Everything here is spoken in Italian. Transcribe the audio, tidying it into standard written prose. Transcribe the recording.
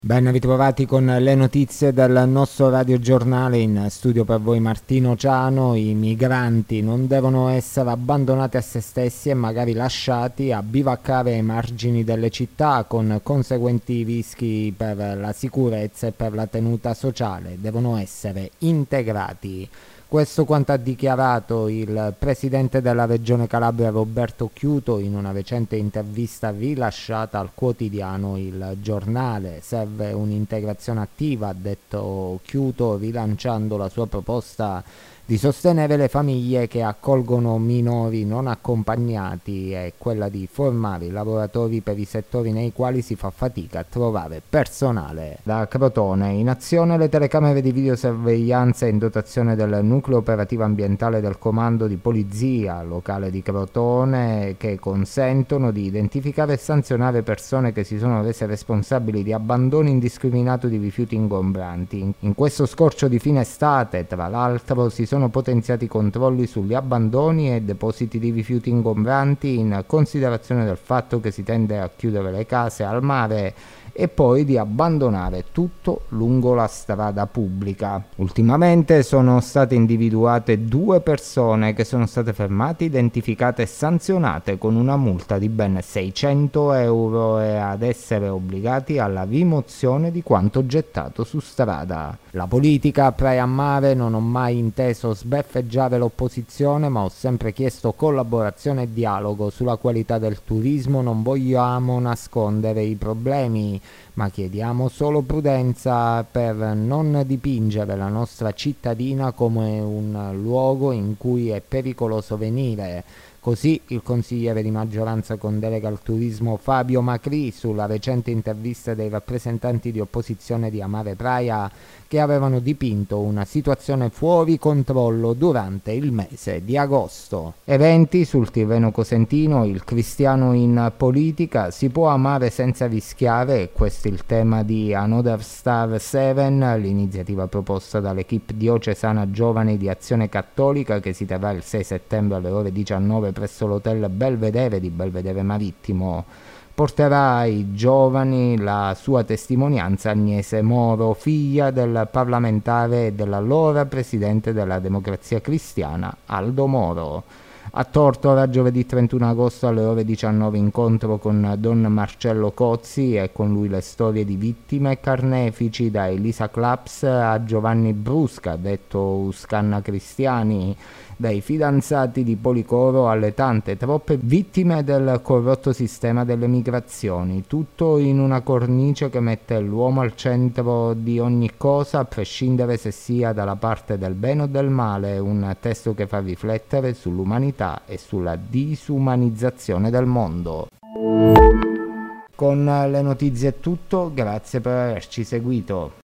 Ben ritrovati con le notizie del nostro radiogiornale. In studio per voi Martino Ciano. I migranti non devono essere abbandonati a se stessi e magari lasciati a bivaccare ai margini delle città con conseguenti rischi per la sicurezza e per la tenuta sociale. Devono essere integrati. Questo quanto ha dichiarato il presidente della regione Calabria Roberto Chiuto in una recente intervista rilasciata al quotidiano Il Giornale. Serve un'integrazione attiva, ha detto Chiuto, rilanciando la sua proposta di sostenere le famiglie che accolgono minori non accompagnati e quella di formare i lavoratori per i settori nei quali si fa fatica a trovare personale. Da Crotone, in azione le telecamere di videosorveglianza in dotazione del nucleo operativo ambientale del comando di polizia locale di Crotone, che consentono di identificare e sanzionare persone che si sono rese responsabili di abbandono indiscriminato di rifiuti ingombranti. In questo scorcio di fine estate, tra l'altro, si sono potenziati i controlli sugli abbandoni e depositi di rifiuti ingombranti in considerazione del fatto che si tende a chiudere le case al mare e poi di abbandonare tutto lungo la strada pubblica. Ultimamente sono state individuate 2 persone che sono state fermate, identificate e sanzionate con una multa di ben 600 euro e ad essere obbligati alla rimozione di quanto gettato su strada. La politica Praia a Mare: non ho mai inteso sbeffeggiare l'opposizione, ma ho sempre chiesto collaborazione e dialogo sulla qualità del turismo. Non vogliamo nascondere i problemi, ma chiediamo solo prudenza per non dipingere la nostra cittadina come un luogo in cui è pericoloso venire. Così il consigliere di maggioranza con delega al turismo Fabio Macri sulla recente intervista dei rappresentanti di opposizione di Amare Praia, che avevano dipinto una situazione fuori controllo durante il mese di agosto. Eventi sul Tirreno Cosentino: il cristiano in politica, si può amare senza rischiare? Questo è il tema di Another Star 7, l'iniziativa proposta dall'equipe diocesana Giovani di Azione Cattolica, che si terrà il 6 settembre alle ore 19 presso l'hotel Belvedere di Belvedere Marittimo. Porterà ai giovani la sua testimonianza Agnese Moro, figlia del parlamentare e dell'allora presidente della Democrazia Cristiana Aldo Moro. A Tortora, giovedì 31 agosto alle ore 19, incontro con Don Marcello Cozzi e con lui le storie di vittime e carnefici, da Elisa Claps a Giovanni Brusca, detto Uscanna Cristiani, dai fidanzati di Policoro alle tante troppe vittime del corrotto sistema delle migrazioni, tutto in una cornice che mette l'uomo al centro di ogni cosa, a prescindere se sia dalla parte del bene o del male. Un testo che fa riflettere sull'umanità e sulla disumanizzazione del mondo. Con le notizie è tutto, grazie per averci seguito.